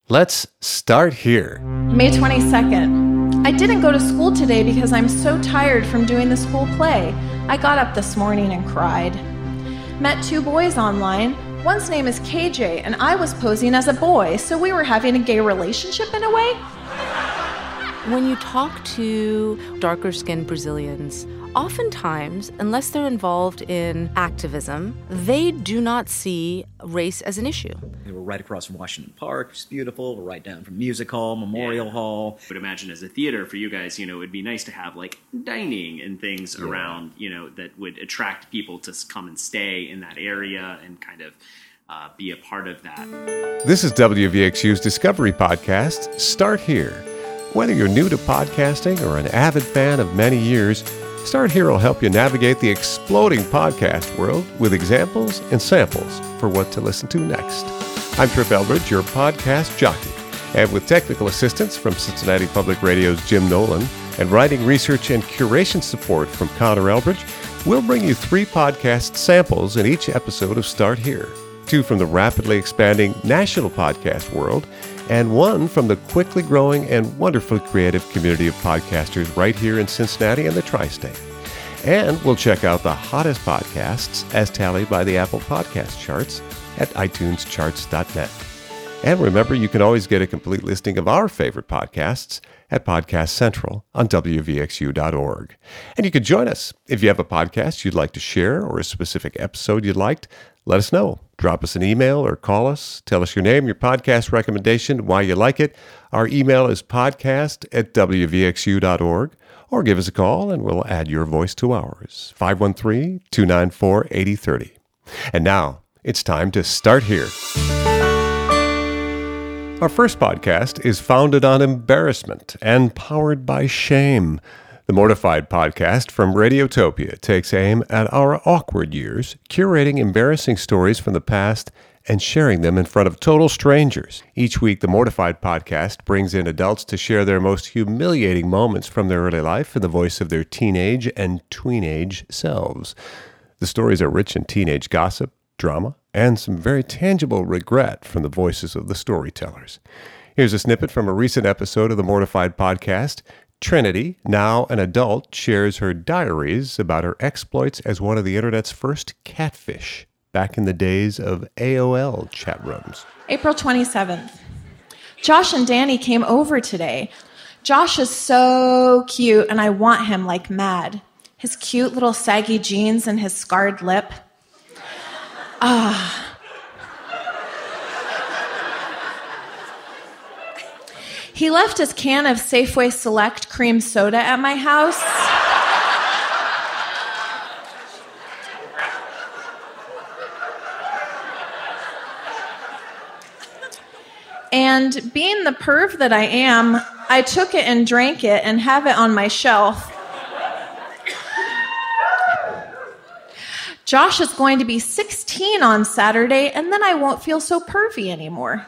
Let's start here. May 22nd. I didn't go to school today because I'm so tired from doing the school play. I got up this morning and cried. Met two boys online. One's name is KJ, and I was posing as a boy, so we were having a gay relationship in a way. When you talk to darker-skinned Brazilians, oftentimes, unless they're involved in activism, they do not see race as an issue. We were right across from Washington Park, which is beautiful. We're right down from Music Hall, Memorial Hall. I would imagine as a theater for you guys, it'd be nice to have like dining and things around, that would attract people to come and stay in that area and kind of be a part of that. This is WVXU's Discovery Podcast, Start Here. Whether you're new to podcasting or an avid fan of many years, Start Here will help you navigate the exploding podcast world with examples and samples for what to listen to next. I'm Trip Elbridge, your podcast jockey, and with technical assistance from Cincinnati Public Radio's Jim Nolan and writing, research, and curation support from Connor Elbridge, we'll bring you 3 podcast samples in each episode of Start Here, 2 from the rapidly expanding national podcast world, and 1 from the quickly growing and wonderfully creative community of podcasters right here in Cincinnati and the Tri-State. And we'll check out the hottest podcasts as tallied by the Apple Podcast charts at itunescharts.net. And remember, you can always get a complete listing of our favorite podcasts at Podcast Central on WVXU.org. And you can join us. If you have a podcast you'd like to share or a specific episode you'd liked, let us know. Drop us an email or call us. Tell us your name, your podcast recommendation, why you like it. Our email is podcast@WVXU.org, or give us a call and we'll add your voice to ours. 513-294-8030. And now it's time to start here. Our first podcast is founded on embarrassment and powered by shame. The Mortified podcast from Radiotopia takes aim at our awkward years, curating embarrassing stories from the past and sharing them in front of total strangers. Each week, the Mortified podcast brings in adults to share their most humiliating moments from their early life in the voice of their teenage and tweenage selves. The stories are rich in teenage gossip, drama, and some very tangible regret from the voices of the storytellers. Here's a snippet from a recent episode of the Mortified podcast. Trinity, now an adult, shares her diaries about her exploits as one of the internet's first catfish back in the days of AOL chat rooms. April 27th. Josh and Danny came over today. Josh is so cute, and I want him like mad. His cute little saggy jeans and his scarred lip. He left his can of Safeway Select cream soda at my house. And being the perv that I am, I took it and drank it and have it on my shelf. Josh is going to be 16 on Saturday, and then I won't feel so pervy anymore.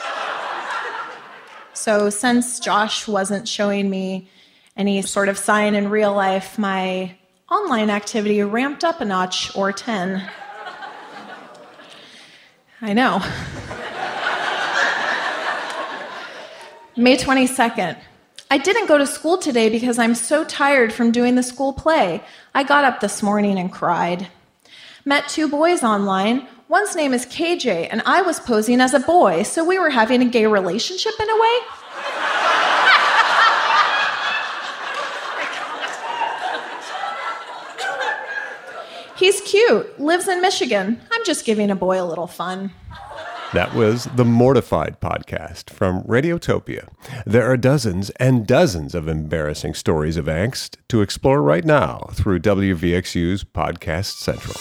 So since Josh wasn't showing me any sort of sign in real life, my online activity ramped up a notch or 10. I know. May 22nd. I didn't go to school today because I'm so tired from doing the school play. I got up this morning and cried. Met two boys online. One's name is KJ, and I was posing as a boy, so we were having a gay relationship in a way. He's cute, lives in Michigan. I'm just giving a boy a little fun. That was the Mortified podcast from Radiotopia. There are dozens and dozens of embarrassing stories of angst to explore right now through WVXU's Podcast Central.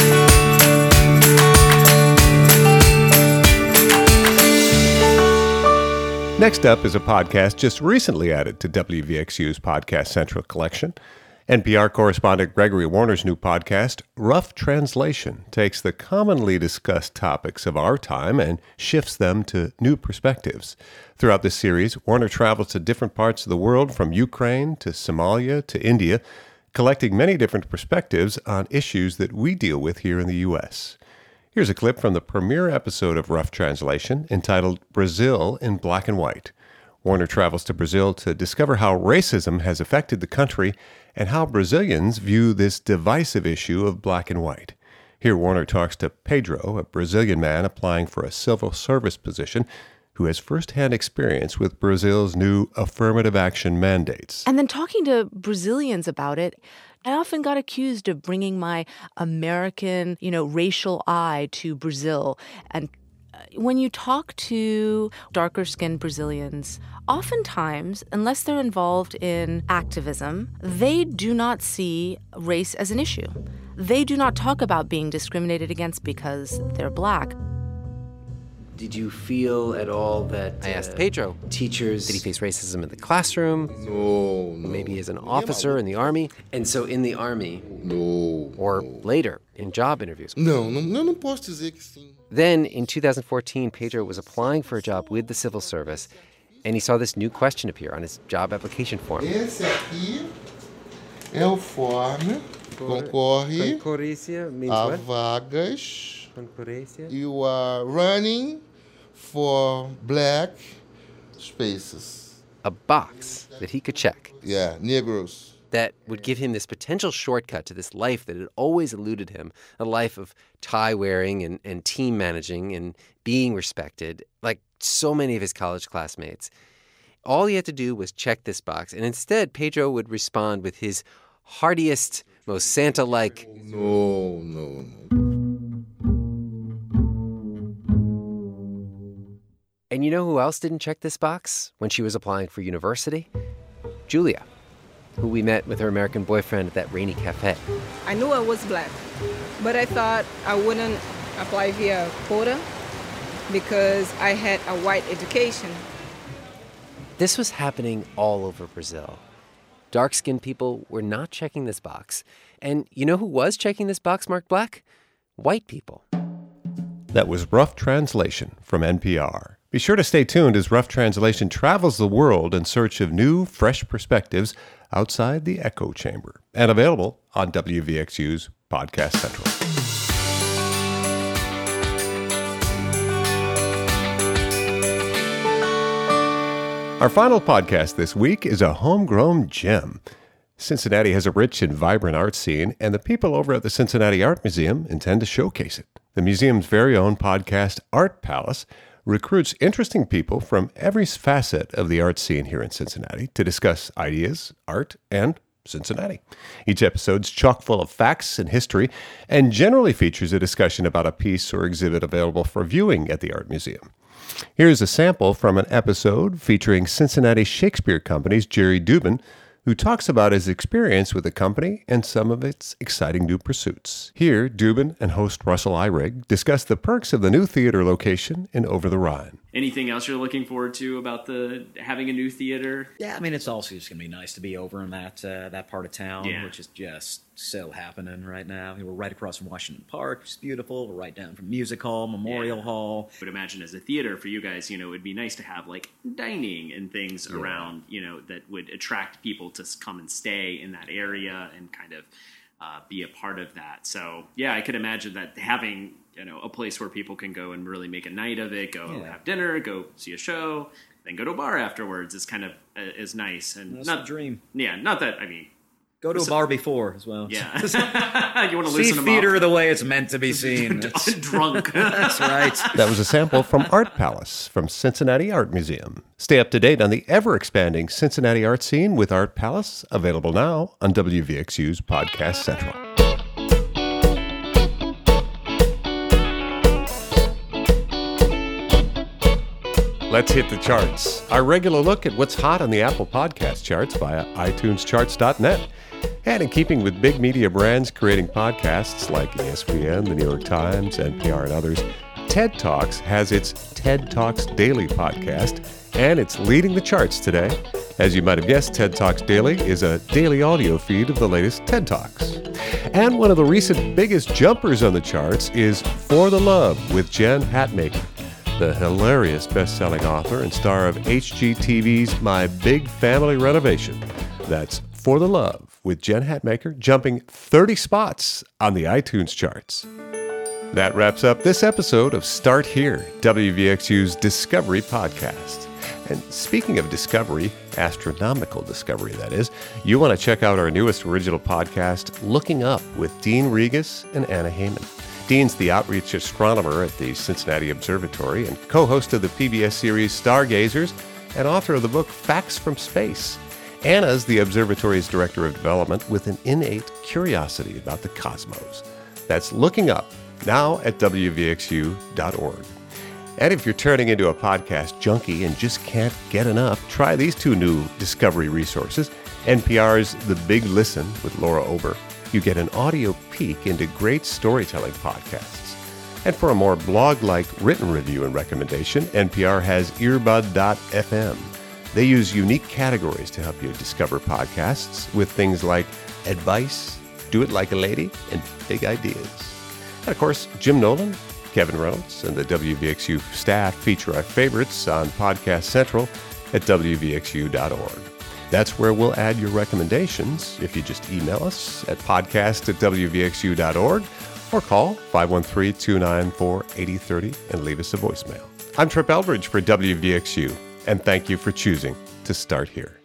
Next up is a podcast just recently added to WVXU's Podcast Central collection. NPR correspondent Gregory Warner's new podcast, Rough Translation, takes the commonly discussed topics of our time and shifts them to new perspectives. Throughout this series, Warner travels to different parts of the world, from Ukraine to Somalia to India, collecting many different perspectives on issues that we deal with here in the U.S. Here's a clip from the premiere episode of Rough Translation entitled Brazil in Black and White. Warner travels to Brazil to discover how racism has affected the country and how Brazilians view this divisive issue of black and white. Here Warner talks to Pedro, a Brazilian man applying for a civil service position who has firsthand experience with Brazil's new affirmative action mandates. And then talking to Brazilians about it, I often got accused of bringing my American, racial eye to Brazil. And when you talk to darker-skinned Brazilians, oftentimes, unless they're involved in activism, they do not see race as an issue. They do not talk about being discriminated against because they're black. Did you feel at all that I asked Pedro, teachers... did he face racism in the classroom? No. Maybe as an officer in the Army? And so in the Army... No. Or later, in job interviews? Não posso dizer que sim. Then, in 2014, Pedro was applying for a job with the civil service, and he saw this new question appear on his job application form. Esse aqui é o form, concorre a vagas. You are running for black spaces. A box that he could check. Yeah, Negroes. That would give him this potential shortcut to this life that had always eluded him, a life of tie wearing and team managing and being respected, like so many of his college classmates. All he had to do was check this box, and instead Pedro would respond with his heartiest, most Santa-like, No. And you know who else didn't check this box when she was applying for university? Julia, who we met with her American boyfriend at that rainy cafe. I knew I was black, but I thought I wouldn't apply via quota because I had a white education. This was happening all over Brazil. Dark-skinned people were not checking this box. And you know who was checking this box marked black? White people. That was Rough Translation from NPR. Be sure to stay tuned as Rough Translation travels the world in search of new, fresh perspectives outside the echo chamber, and available on WVXU's Podcast Central. Our final podcast this week is a homegrown gem. Cincinnati has a rich and vibrant art scene, and the people over at the Cincinnati Art Museum intend to showcase it. The museum's very own podcast, Art Palace, recruits interesting people from every facet of the art scene here in Cincinnati to discuss ideas, art, and Cincinnati. Each episode's chock full of facts and history, and generally features a discussion about a piece or exhibit available for viewing at the Art Museum. Here's a sample from an episode featuring Cincinnati Shakespeare Company's Jerry Dubin, who talks about his experience with the company and some of its exciting new pursuits. Here, Dubin and host Russell Eyrig discuss the perks of the new theater location in Over the Rhine. Anything else you're looking forward to about having a new theater? Yeah, I mean, it's also just going to be nice to be over in that part of town, which is just so happening right now. We're right across from Washington Park, which is beautiful. We're right down from Music Hall, Memorial Hall. I would imagine as a theater for you guys, it would be nice to have like dining and things around, that would attract people to come and stay in that area and kind of be a part of that. So, yeah, I could imagine that having a place where people can go and really make a night of it, go have dinner, go see a show, then go to a bar afterwards is kind of is nice. And that's the dream. Yeah, not that, I mean... Go to a bar before as well. Yeah. You want to loosen them up. See theater the way it's meant to be seen. Drunk. That's right. That was a sample from Art Palace from Cincinnati Art Museum. Stay up to date on the ever-expanding Cincinnati art scene with Art Palace, available now on WVXU's Podcast Central. Let's hit the charts. Our regular look at what's hot on the Apple Podcast charts via iTunescharts.net. And in keeping with big media brands creating podcasts like ESPN, The New York Times, NPR, and others, TED Talks has its TED Talks Daily podcast, and it's leading the charts today. As you might have guessed, TED Talks Daily is a daily audio feed of the latest TED Talks. And one of the recent biggest jumpers on the charts is For the Love with Jen Hatmaker, the hilarious best-selling author and star of HGTV's My Big Family Renovation. That's For the Love with Jen Hatmaker, jumping 30 spots on the iTunes charts. That wraps up this episode of Start Here, WVXU's Discovery podcast. And speaking of discovery, astronomical discovery that is, you want to check out our newest original podcast, Looking Up, with Dean Regas and Anna Heyman. Dean's the outreach astronomer at the Cincinnati Observatory and co-host of the PBS series Stargazers and author of the book Facts from Space. Anna's the observatory's director of development with an innate curiosity about the cosmos. That's Looking Up, now at WVXU.org. And if you're turning into a podcast junkie and just can't get enough, try these two new discovery resources. NPR's The Big Listen with Laura Ober. You get an audio peek into great storytelling podcasts. And for a more blog-like written review and recommendation, NPR has Earbud.fm. They use unique categories to help you discover podcasts with things like advice, do it like a lady, and big ideas. And of course, Jim Nolan, Kevin Reynolds, and the WVXU staff feature our favorites on Podcast Central at WVXU.org. That's where we'll add your recommendations if you just email us at podcast@WVXU.org or call 513-294-8030 and leave us a voicemail. I'm Trip Eldridge for WVXU, and thank you for choosing to start here.